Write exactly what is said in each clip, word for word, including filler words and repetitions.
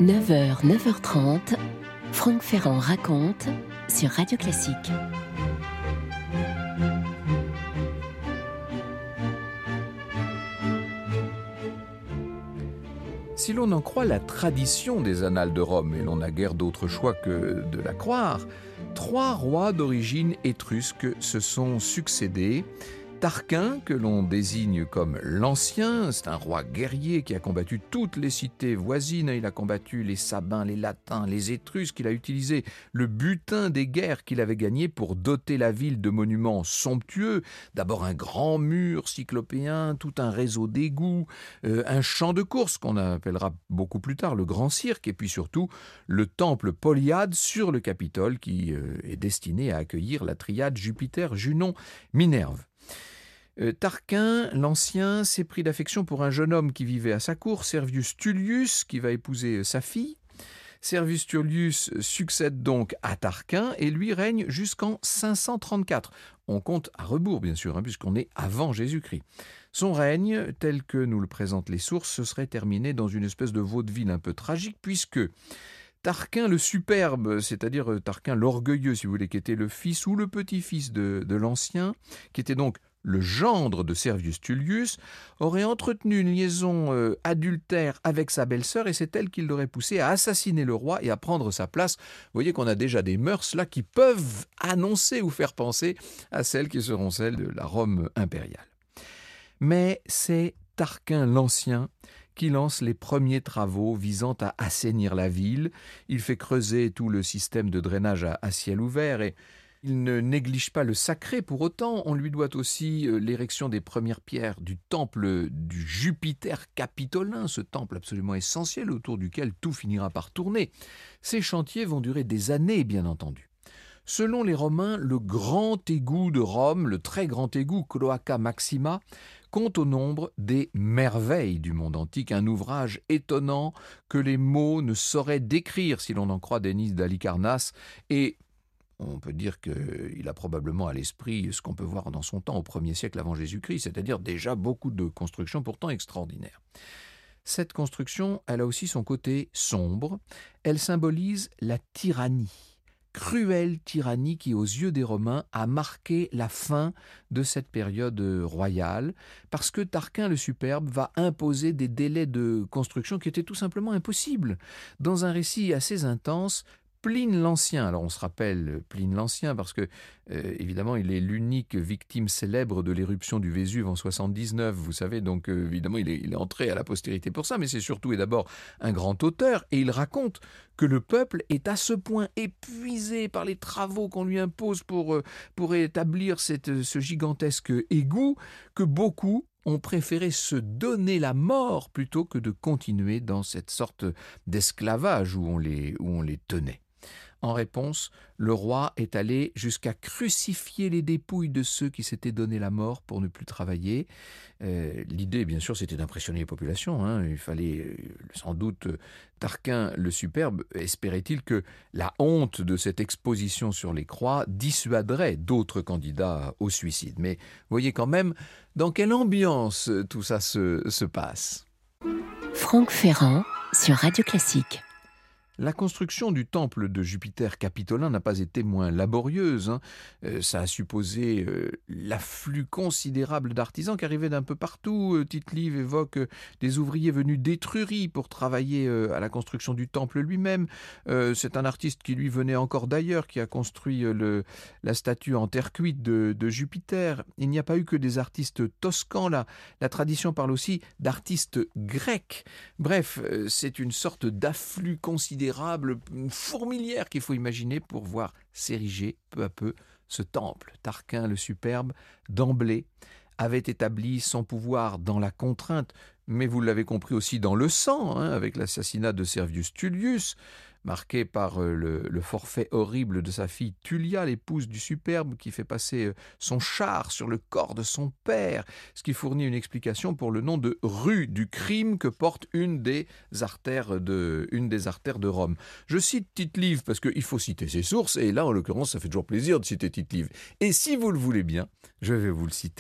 neuf heures, neuf heures trente, Franck Ferrand raconte sur Radio Classique. Si l'on en croit la tradition des annales de Rome, et l'on n'a guère d'autre choix que de la croire, trois rois d'origine étrusque se sont succédés. Tarquin, que l'on désigne comme l'Ancien, c'est un roi guerrier qui a combattu toutes les cités voisines. Il a combattu les Sabins, les Latins, les Étrusques. Il a utilisé le butin des guerres qu'il avait gagnées pour doter la ville de monuments somptueux. D'abord un grand mur cyclopéen, tout un réseau d'égouts, euh, un champ de course qu'on appellera beaucoup plus tard le Grand Cirque, et puis surtout le temple Polyade sur le Capitole qui euh, est destiné à accueillir la triade Jupiter, Junon, Minerve. Euh, Tarquin, l'Ancien, s'est pris d'affection pour un jeune homme qui vivait à sa cour, Servius Tullius, qui va épouser euh, sa fille. Servius Tullius succède donc à Tarquin et lui règne jusqu'en cinq cent trente-quatre. On compte à rebours, bien sûr, hein, puisqu'on est avant Jésus-Christ. Son règne, tel que nous le présentent les sources, se serait terminé dans une espèce de vaudeville un peu tragique, puisque Tarquin le superbe, c'est-à-dire Tarquin l'orgueilleux, si vous voulez, qui était le fils ou le petit-fils de, de l'Ancien, qui était donc le gendre de Servius Tullius, aurait entretenu une liaison euh, adultère avec sa belle-sœur, et c'est elle qui l'aurait poussé à assassiner le roi et à prendre sa place. Vous voyez qu'on a déjà des mœurs là qui peuvent annoncer ou faire penser à celles qui seront celles de la Rome impériale. Mais c'est Tarquin l'Ancien qui lance les premiers travaux visant à assainir la ville. Il fait creuser tout le système de drainage à, à ciel ouvert et il ne néglige pas le sacré pour autant. On lui doit aussi l'érection des premières pierres du temple du Jupiter capitolin, ce temple absolument essentiel autour duquel tout finira par tourner. Ces chantiers vont durer des années, bien entendu. Selon les Romains, le grand égout de Rome, le très grand égout, Cloaca Maxima, compte au nombre des merveilles du monde antique, un ouvrage étonnant que les mots ne sauraient décrire si l'on en croit Denis d'Halicarnasse, et on peut dire qu'il a probablement à l'esprit ce qu'on peut voir dans son temps au premier siècle avant Jésus-Christ, c'est-à-dire déjà beaucoup de constructions pourtant extraordinaires. Cette construction, elle a aussi son côté sombre, elle symbolise la tyrannie. Cruelle tyrannie qui, aux yeux des Romains, a marqué la fin de cette période royale, parce que Tarquin le Superbe va imposer des délais de construction qui étaient tout simplement impossibles. Dans un récit assez intense, Pline l'Ancien, alors on se rappelle Pline l'Ancien parce que, euh, évidemment, il est l'unique victime célèbre de l'éruption du Vésuve en soixante-dix-neuf, vous savez, donc euh, évidemment il est, il est entré à la postérité pour ça, mais c'est surtout et d'abord un grand auteur, et il raconte que le peuple est à ce point épuisé par les travaux qu'on lui impose pour, euh, pour établir cette, ce gigantesque égout, que beaucoup ont préféré se donner la mort plutôt que de continuer dans cette sorte d'esclavage où on les, où on les tenait. En réponse, le roi est allé jusqu'à crucifier les dépouilles de ceux qui s'étaient donné la mort pour ne plus travailler. Euh, l'idée, bien sûr, c'était d'impressionner les populations. Hein. Il fallait, euh, sans doute, Tarquin le Superbe espérait-il que la honte de cette exposition sur les croix dissuaderait d'autres candidats au suicide. Mais voyez quand même dans quelle ambiance tout ça se, se passe. Franck Ferrand sur Radio Classique. La construction du temple de Jupiter capitolin n'a pas été moins laborieuse. Hein. Euh, ça a supposé euh, l'afflux considérable d'artisans qui arrivaient d'un peu partout. Euh, Tite-Live évoque euh, des ouvriers venus d'Étrurie pour travailler euh, à la construction du temple lui-même. Euh, c'est un artiste qui lui venait encore d'ailleurs, qui a construit euh, le, la statue en terre cuite de, de Jupiter. Il n'y a pas eu que des artistes toscans. La, la tradition parle aussi d'artistes grecs. Bref, euh, c'est une sorte d'afflux considérable, une fourmilière qu'il faut imaginer pour voir s'ériger peu à peu ce temple. Tarquin le Superbe, d'emblée, avait établi son pouvoir dans la contrainte, mais vous l'avez compris aussi dans le sang, hein, avec l'assassinat de Servius Tullius, marqué par euh, le, le forfait horrible de sa fille Tullia, l'épouse du Superbe, qui fait passer euh, son char sur le corps de son père, ce qui fournit une explication pour le nom de rue du crime que porte une des artères de, une des artères de Rome. Je cite Tite-Live parce qu'il faut citer ses sources, et là, en l'occurrence, ça fait toujours plaisir de citer Tite-Live. Et si vous le voulez bien, je vais vous le citer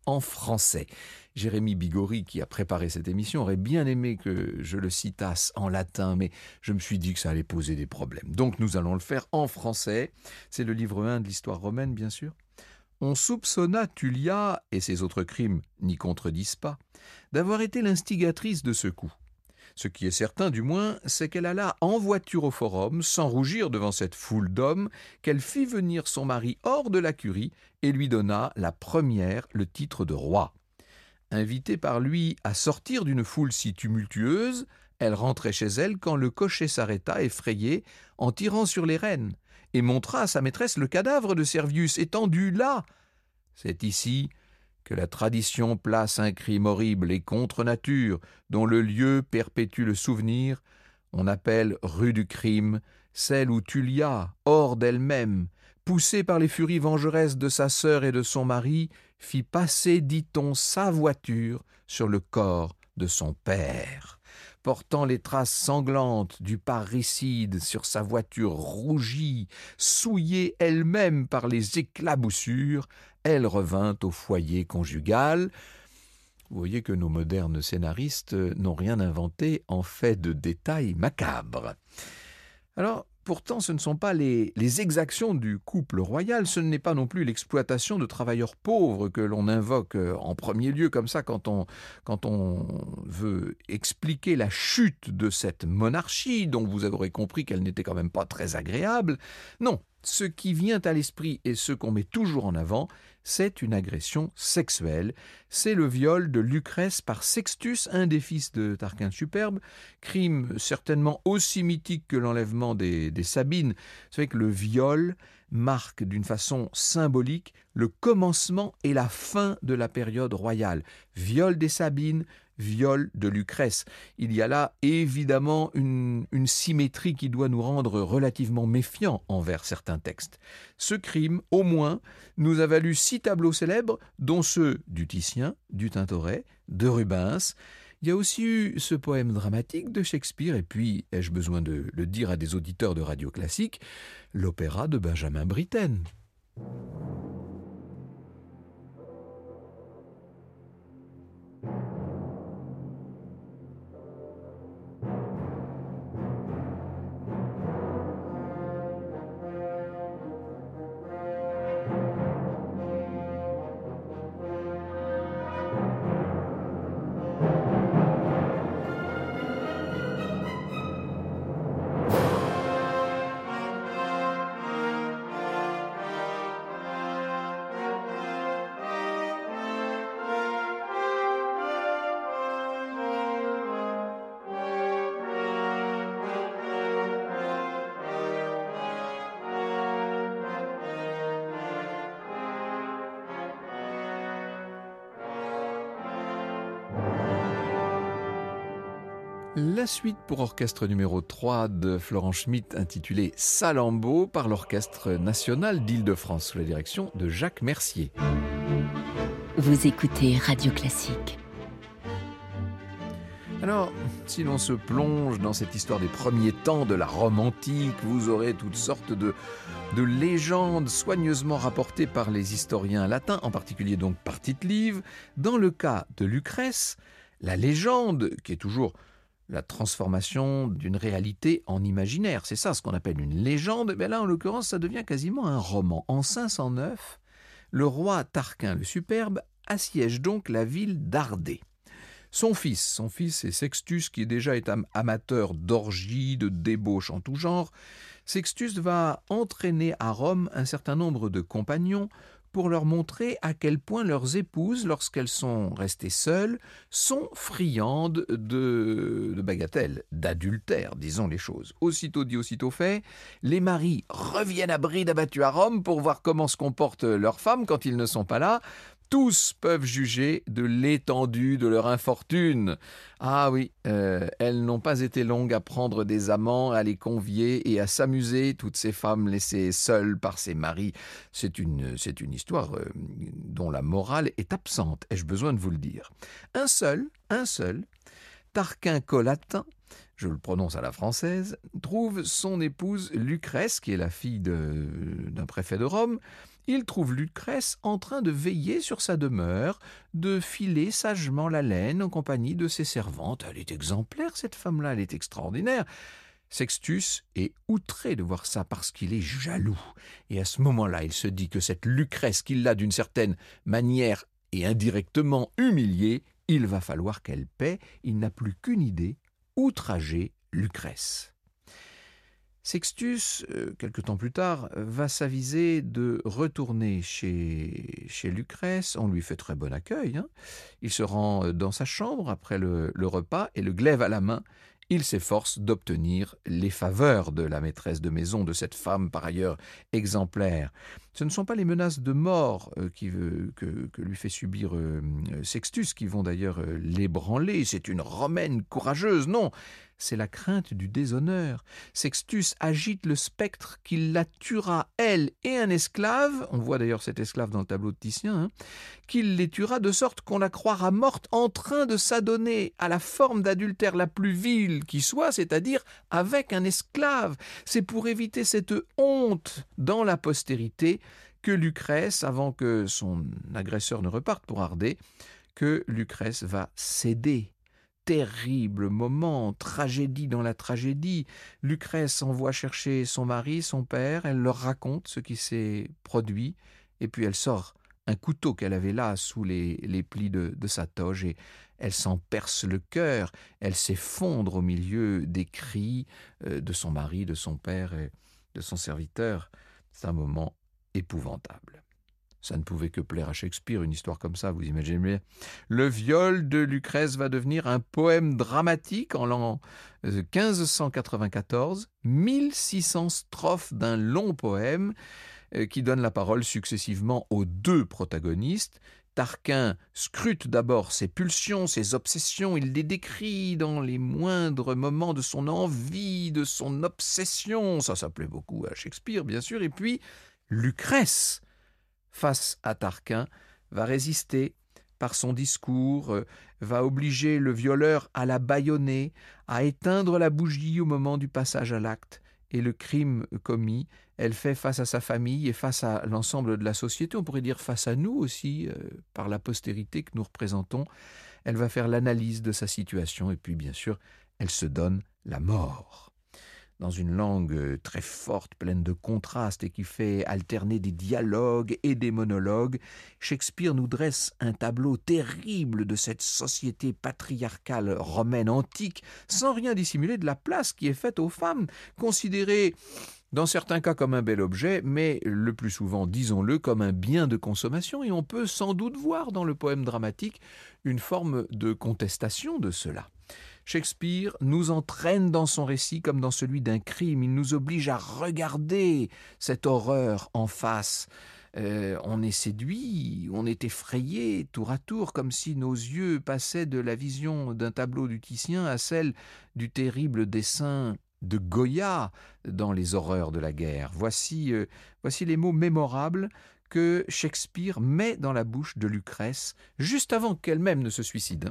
en français. Jérémy Bigori, qui a préparé cette émission, aurait bien aimé que je le citasse en latin, mais je me suis dit que ça allait poser des problèmes. Donc nous allons le faire en français. C'est le livre un de l'histoire romaine, bien sûr. On soupçonna Tullia, et ses autres crimes n'y contredisent pas, d'avoir été l'instigatrice de ce coup. Ce qui est certain, du moins, c'est qu'elle alla en voiture au forum, sans rougir devant cette foule d'hommes, qu'elle fit venir son mari hors de la curie et lui donna la première le titre de roi. Invitée par lui à sortir d'une foule si tumultueuse, elle rentrait chez elle quand le cocher s'arrêta effrayé en tirant sur les rênes et montra à sa maîtresse le cadavre de Servius étendu là. C'est ici que la tradition place un crime horrible et contre nature, dont le lieu perpétue le souvenir. On appelle rue du crime celle où Tullia, hors d'elle-même, poussée par les furies vengeresses de sa sœur et de son mari, fit passer, dit-on, sa voiture sur le corps de son père. Portant les traces sanglantes du parricide sur sa voiture rougie, souillée elle-même par les éclaboussures, elle revint au foyer conjugal. Vous voyez que nos modernes scénaristes n'ont rien inventé en fait de détails macabres. Alors, pourtant, ce ne sont pas les, les exactions du couple royal, ce n'est pas non plus l'exploitation de travailleurs pauvres que l'on invoque en premier lieu comme ça quand on, quand on veut expliquer la chute de cette monarchie, dont vous aurez compris qu'elle n'était quand même pas très agréable. Non, ce qui vient à l'esprit et ce qu'on met toujours en avant, c'est une agression sexuelle. C'est le viol de Lucrèce par Sextus, un des fils de Tarquin le Superbe, crime certainement aussi mythique que l'enlèvement des, des Sabines. Vous savez que le viol marque d'une façon symbolique le commencement et la fin de la période royale. Viol des Sabines, viol de Lucrèce. Il y a là évidemment une, une symétrie qui doit nous rendre relativement méfiants envers certains textes. Ce crime, au moins, nous a valu six tableaux célèbres, dont ceux du Titien, du Tintoret, de Rubens. Il y a aussi eu ce poème dramatique de Shakespeare, et puis, ai-je besoin de le dire à des auditeurs de radio classique, l'opéra de Benjamin Britten. La suite pour orchestre numéro trois de Florent Schmitt, intitulée Salammbô, par l'Orchestre national d'Île-de-France, sous la direction de Jacques Mercier. Vous écoutez Radio Classique. Alors, si l'on se plonge dans cette histoire des premiers temps de la Rome antique, vous aurez toutes sortes de, de légendes soigneusement rapportées par les historiens latins, en particulier donc par Tite-Live. Dans le cas de Lucrèce, la légende, qui est toujours la transformation d'une réalité en imaginaire, c'est ça ce qu'on appelle une légende, mais là en l'occurrence ça devient quasiment un roman. En cinq cent neuf, le roi Tarquin le Superbe assiège donc la ville d'Ardée. Son fils, son fils est Sextus, qui déjà est am- amateur d'orgies, de débauches en tout genre. Sextus va entraîner à Rome un certain nombre de compagnons pour leur montrer à quel point leurs épouses, lorsqu'elles sont restées seules, sont friandes de, de bagatelles, d'adultère, disons les choses. Aussitôt dit, aussitôt fait, les maris reviennent à bride abattus à Rome pour voir comment se comportent leurs femmes quand ils ne sont pas là. Tous peuvent juger de l'étendue de leur infortune. Ah oui, euh, elles n'ont pas été longues à prendre des amants, à les convier et à s'amuser, toutes ces femmes laissées seules par ses maris. C'est une, c'est une histoire euh, dont la morale est absente, ai-je besoin de vous le dire. Un seul, un seul, Tarquin Collatin, je le prononce à la française, trouve son épouse Lucrèce, qui est la fille de, d'un préfet de Rome. il trouve Lucrèce en train de veiller sur sa demeure, de filer sagement la laine en compagnie de ses servantes. Elle est exemplaire, cette femme-là, elle est extraordinaire. Sextus est outré de voir ça parce qu'il est jaloux. Et à ce moment-là, il se dit que cette Lucrèce qu'il l'a d'une certaine manière et indirectement humiliée, il va falloir qu'elle paie. Il n'a plus qu'une idée, outrager Lucrèce. Sextus, euh, quelque temps plus tard, va s'aviser de retourner chez, chez Lucrèce. On lui fait très bon accueil, hein. Il se rend dans sa chambre après le, le repas et le glaive à la main, il s'efforce d'obtenir les faveurs de la maîtresse de maison, de cette femme par ailleurs exemplaire. Ce ne sont pas les menaces de mort euh, qui, euh, que, que lui fait subir euh, Sextus qui vont d'ailleurs euh, l'ébranler. C'est une Romaine courageuse, non, c'est la crainte du déshonneur. Sextus agite le spectre qu'il la tuera, elle et un esclave, on voit d'ailleurs cet esclave dans le tableau de Titien, hein, qu'il les tuera de sorte qu'on la croira morte en train de s'adonner à la forme d'adultère la plus vile qui soit, c'est-à-dire avec un esclave. C'est pour éviter cette honte dans la postérité que Lucrèce, avant que son agresseur ne reparte pour Ardée, que Lucrèce va céder. Terrible moment, tragédie dans la tragédie. Lucrèce envoie chercher son mari, son père, elle leur raconte ce qui s'est produit, et puis elle sort un couteau qu'elle avait là sous les, les plis de, de sa toge, et elle s'en perce le cœur, elle s'effondre au milieu des cris euh, de son mari, de son père et de son serviteur. C'est un moment épouvantable. Ça ne pouvait que plaire à Shakespeare, une histoire comme ça, vous imaginez bien. Le viol de Lucrèce va devenir un poème dramatique en l'an quinze cent quatre-vingt-quatorze, mille six cents strophes d'un long poème qui donne la parole successivement aux deux protagonistes. Tarquin scrute d'abord ses pulsions, ses obsessions, il les décrit dans les moindres moments de son envie, de son obsession. Ça, ça plaît beaucoup à Shakespeare, bien sûr. Et puis, Lucrèce, face à Tarquin, va résister par son discours, euh, va obliger le violeur à la bâillonner, à éteindre la bougie au moment du passage à l'acte. Et le crime commis, elle fait face à sa famille et face à l'ensemble de la société, on pourrait dire face à nous aussi, euh, par la postérité que nous représentons. Elle va faire l'analyse de sa situation et puis bien sûr, elle se donne la mort. Dans une langue très forte, pleine de contrastes et qui fait alterner des dialogues et des monologues, Shakespeare nous dresse un tableau terrible de cette société patriarcale romaine antique, sans rien dissimuler de la place qui est faite aux femmes, considérées dans certains cas comme un bel objet, mais le plus souvent, disons-le, comme un bien de consommation, et on peut sans doute voir dans le poème dramatique une forme de contestation de cela. Shakespeare nous entraîne dans son récit comme dans celui d'un crime. Il nous oblige à regarder cette horreur en face. Euh, on est séduit, on est effrayé tour à tour, comme si nos yeux passaient de la vision d'un tableau du Titien à celle du terrible dessin de Goya dans les horreurs de la guerre. Voici, euh, voici les mots mémorables que Shakespeare met dans la bouche de Lucrèce, juste avant qu'elle-même ne se suicide.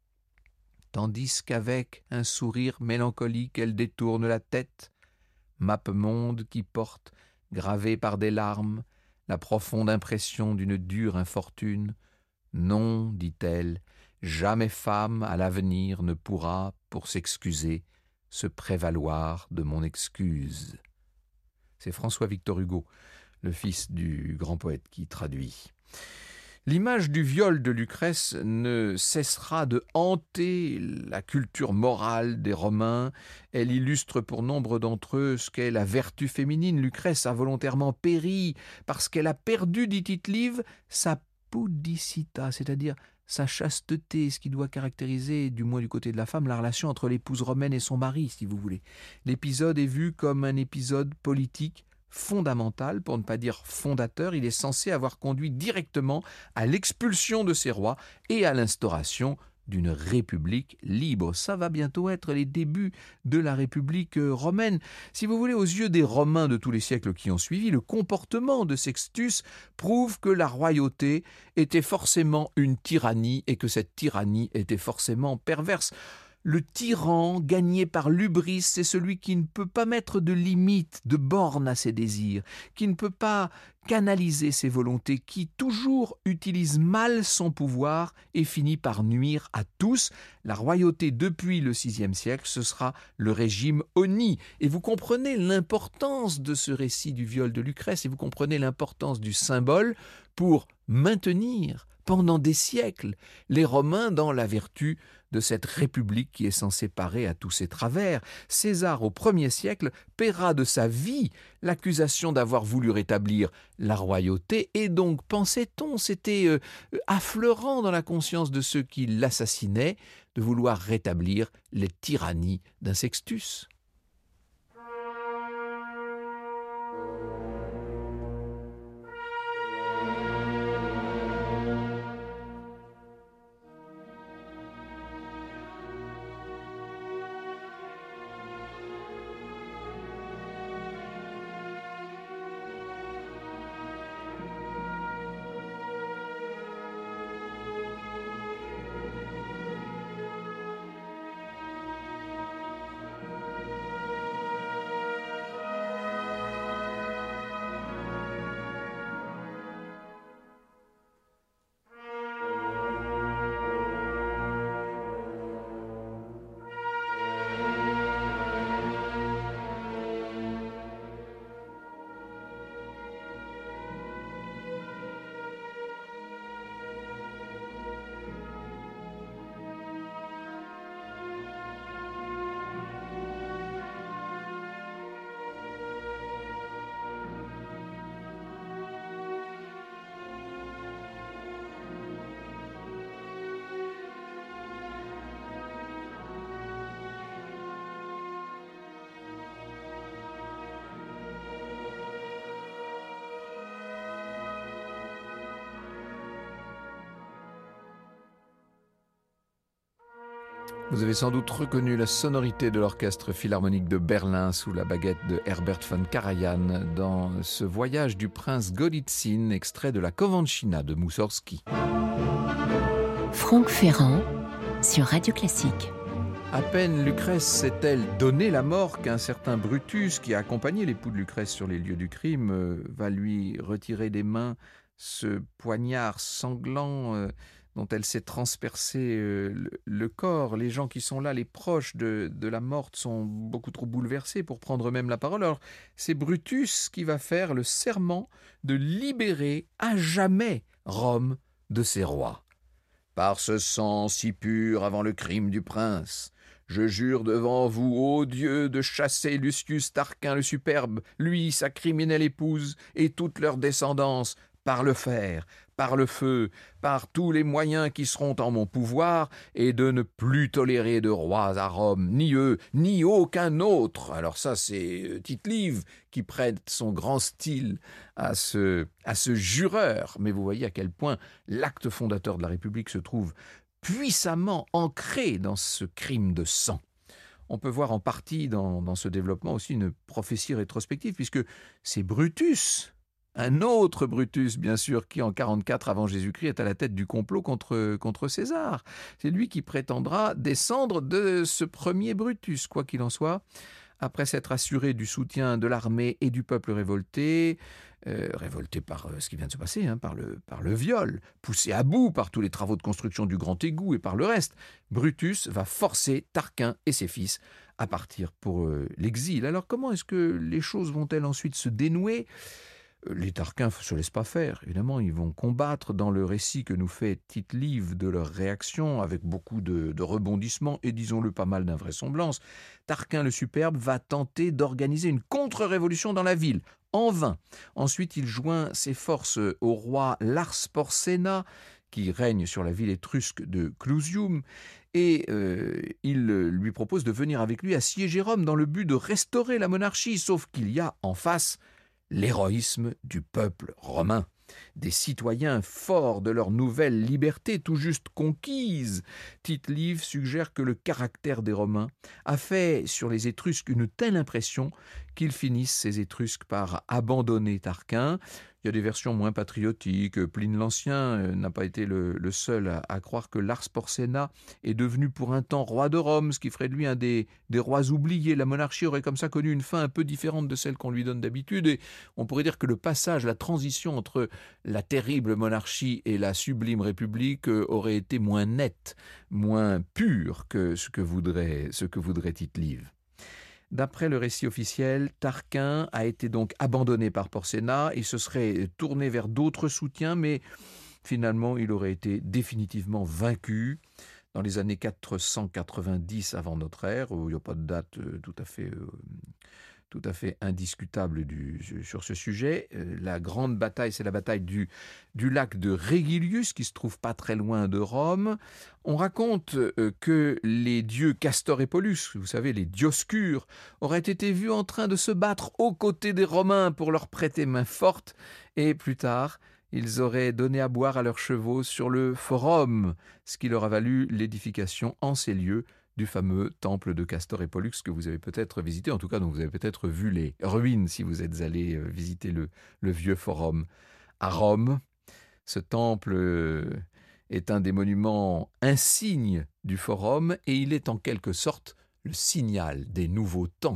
Tandis qu'avec un sourire mélancolique elle détourne la tête, mappemonde qui porte, gravée par des larmes, la profonde impression d'une dure infortune. Non, dit-elle, jamais femme à l'avenir ne pourra, pour s'excuser, se prévaloir de mon excuse. C'est François-Victor Hugo, le fils du grand poète, qui traduit. L'image du viol de Lucrèce ne cessera de hanter la culture morale des Romains. Elle illustre pour nombre d'entre eux ce qu'est la vertu féminine. Lucrèce a volontairement péri parce qu'elle a perdu, dit Tite-Live, sa pudicita, c'est-à-dire sa chasteté, ce qui doit caractériser, du moins du côté de la femme, la relation entre l'épouse romaine et son mari, si vous voulez. L'épisode est vu comme un épisode politique fondamental, pour ne pas dire fondateur. Il est censé avoir conduit directement à l'expulsion de ces rois et à l'instauration d'une république libre. Ça va bientôt être les débuts de la République romaine. Si vous voulez, aux yeux des Romains de tous les siècles qui ont suivi, le comportement de Sextus prouve que la royauté était forcément une tyrannie et que cette tyrannie était forcément perverse. Le tyran gagné par l'hubris, c'est celui qui ne peut pas mettre de limites, de bornes à ses désirs, qui ne peut pas canaliser ses volontés, qui toujours utilise mal son pouvoir et finit par nuire à tous. La royauté depuis le sixième siècle, ce sera le régime honni. Et vous comprenez l'importance de ce récit du viol de Lucrèce et vous comprenez l'importance du symbole pour maintenir pendant des siècles les Romains dans la vertu de cette république qui est censée parer à tous ses travers. César, au premier siècle, paiera de sa vie l'accusation d'avoir voulu rétablir la royauté, et donc, pensait-on, c'était euh, affleurant dans la conscience de ceux qui l'assassinaient de vouloir rétablir les tyrannies d'un Sextus. Vous avez sans doute reconnu la sonorité de l'orchestre philharmonique de Berlin sous la baguette de Herbert von Karajan dans ce voyage du prince Golitsyn, extrait de la Kovanchina de Moussorgsky. Franck Ferrand sur Radio Classique. À peine Lucrèce s'est-elle donné la mort qu'un certain Brutus, qui a accompagné l'époux de Lucrèce sur les lieux du crime, euh, va lui retirer des mains ce poignard sanglant euh, dont elle s'est transpercé euh, le, le corps. Les gens qui sont là, les proches de, de la morte, sont beaucoup trop bouleversés pour prendre même la parole. Alors, c'est Brutus qui va faire le serment de libérer à jamais Rome de ses rois. Par ce sang si pur avant le crime du prince, je jure devant vous, ô Dieu, de chasser Lucius Tarquin le superbe, lui, sa criminelle épouse, et toute leur descendance, par le fer, par le feu, par tous les moyens qui seront en mon pouvoir, et de ne plus tolérer de rois à Rome, ni eux, ni aucun autre. Alors ça, c'est Tite-Live qui prête son grand style à ce, à ce jureur. Mais vous voyez à quel point l'acte fondateur de la République se trouve puissamment ancré dans ce crime de sang. On peut voir en partie dans, dans ce développement aussi une prophétie rétrospective, puisque c'est Brutus, un autre Brutus, bien sûr, qui en quarante-quatre avant Jésus-Christ est à la tête du complot contre, contre César. C'est lui qui prétendra descendre de ce premier Brutus, quoi qu'il en soit. Après s'être assuré du soutien de l'armée et du peuple révolté, euh, révolté par euh, ce qui vient de se passer, hein, par, le, par le viol, poussé à bout par tous les travaux de construction du Grand Égout et par le reste, Brutus va forcer Tarquin et ses fils à partir pour euh, l'exil. Alors comment est-ce que les choses vont-elles ensuite se dénouer ? Les Tarquins ne se laissent pas faire, évidemment, ils vont combattre dans le récit que nous fait Tite-Live de leur réaction, avec beaucoup de, de rebondissements et, disons-le, pas mal d'invraisemblances. Tarquin le superbe va tenter d'organiser une contre-révolution dans la ville, en vain. Ensuite, il joint ses forces au roi Lars Porsena, qui règne sur la ville étrusque de Clusium, et euh, il lui propose de venir avec lui assiéger Rome dans le but de restaurer la monarchie, sauf qu'il y a en face l'héroïsme du peuple romain, des citoyens forts de leur nouvelle liberté tout juste conquise. Tite-Live suggère que le caractère des Romains a fait sur les Étrusques une telle impression qu'ils finissent, ces Étrusques, par abandonner Tarquin. Il y a des versions moins patriotiques. Pline l'Ancien n'a pas été le, le seul à, à croire que Lars Porsena est devenu pour un temps roi de Rome, ce qui ferait de lui un des, des rois oubliés. La monarchie aurait comme ça connu une fin un peu différente de celle qu'on lui donne d'habitude. Et on pourrait dire que le passage, la transition entre la terrible monarchie et la sublime république aurait été moins nette, moins pure que ce que voudrait, ce que voudrait Tite-Live. D'après le récit officiel, Tarquin a été donc abandonné par Porsena. Il se serait tourné vers d'autres soutiens, mais finalement, il aurait été définitivement vaincu dans les années quatre cent quatre-vingt-dix avant notre ère, où il n'y a pas de date tout à fait, euh, tout à fait indiscutable du, sur ce sujet. La grande bataille, c'est la bataille du, du lac de Régilius, qui se trouve pas très loin de Rome. On raconte que les dieux Castor et Pollux, vous savez, les Dioscures, auraient été vus en train de se battre aux côtés des Romains pour leur prêter main forte, et plus tard, ils auraient donné à boire à leurs chevaux sur le forum, ce qui leur a valu l'édification en ces lieux du fameux temple de Castor et Pollux que vous avez peut-être visité, en tout cas dont vous avez peut-être vu les ruines si vous êtes allé visiter le, le vieux forum. À Rome, ce temple est un des monuments insignes du forum et il est en quelque sorte le signal des nouveaux temps.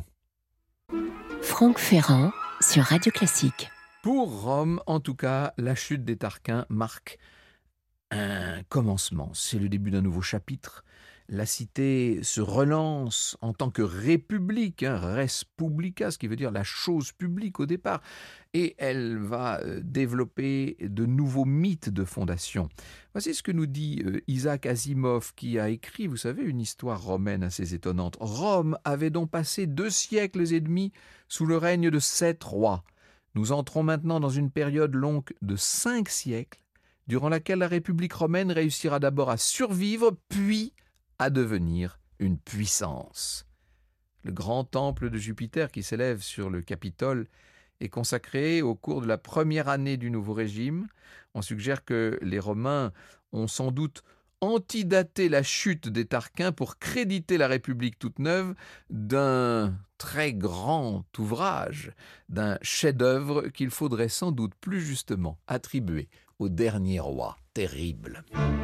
Franck Ferrand sur Radio Classique. Pour Rome, en tout cas, la chute des Tarquins marque un commencement. C'est le début d'un nouveau chapitre. La cité se relance en tant que république, hein, res publica, ce qui veut dire la chose publique au départ, et elle va développer de nouveaux mythes de fondation. Voici ce que nous dit Isaac Asimov, qui a écrit, vous savez, une histoire romaine assez étonnante. Rome avait donc passé deux siècles et demi sous le règne de sept rois. Nous entrons maintenant dans une période longue de cinq siècles, durant laquelle la République romaine réussira d'abord à survivre, puis à devenir une puissance. Le grand temple de Jupiter qui s'élève sur le Capitole est consacré au cours de la première année du nouveau régime. On suggère que les Romains ont sans doute antidaté la chute des Tarquins pour créditer la République toute neuve d'un très grand ouvrage, d'un chef-d'œuvre qu'il faudrait sans doute plus justement attribuer au dernier roi terrible.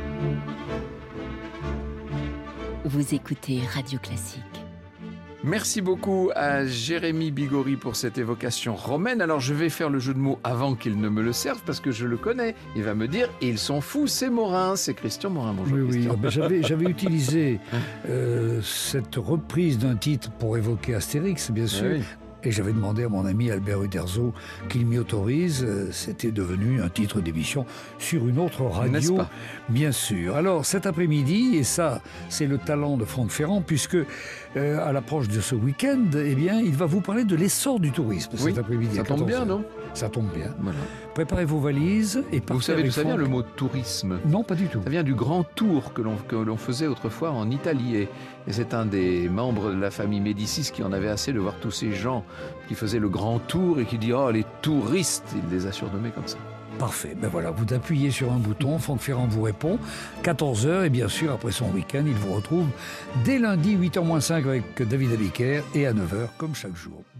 Vous écoutez Radio Classique. Merci beaucoup à Jérémy Bigori pour cette évocation romaine. Alors je vais faire le jeu de mots avant qu'il ne me le serve parce que je le connais. Il va me dire « ils sont fous, c'est Morin ». C'est Christian Morin. Bonjour oui, Christian. Oui, ben, j'avais, j'avais utilisé euh, cette reprise d'un titre pour évoquer Astérix, bien sûr. Oui. Et j'avais demandé à mon ami Albert Uderzo qu'il m'y autorise. C'était devenu un titre d'émission sur une autre radio, bien sûr. Alors cet après-midi, et ça c'est le talent de Franck Ferrand, puisque euh, à l'approche de ce week-end, eh bien, il va vous parler de l'essor du tourisme oui, cet après-midi. Ça tombe bien, non ? Ça tombe bien. Voilà. Préparez vos valises et partez. Vous savez d'où ça vient Franck. Le mot tourisme ? Non, pas du tout. Ça vient du grand tour que l'on, que l'on faisait autrefois en Italie. Et, et c'est un des membres de la famille Médicis qui en avait assez de voir tous ces gens qui faisaient le grand tour et qui dit « Oh, les touristes !» Il les a surnommés comme ça. Parfait. Ben voilà, vous appuyez sur un bouton, Franck Ferrand vous répond. quatorze heures, et bien sûr, après son week-end, il vous retrouve dès lundi, huit heures moins cinq avec David Abiker et à neuf heures, comme chaque jour.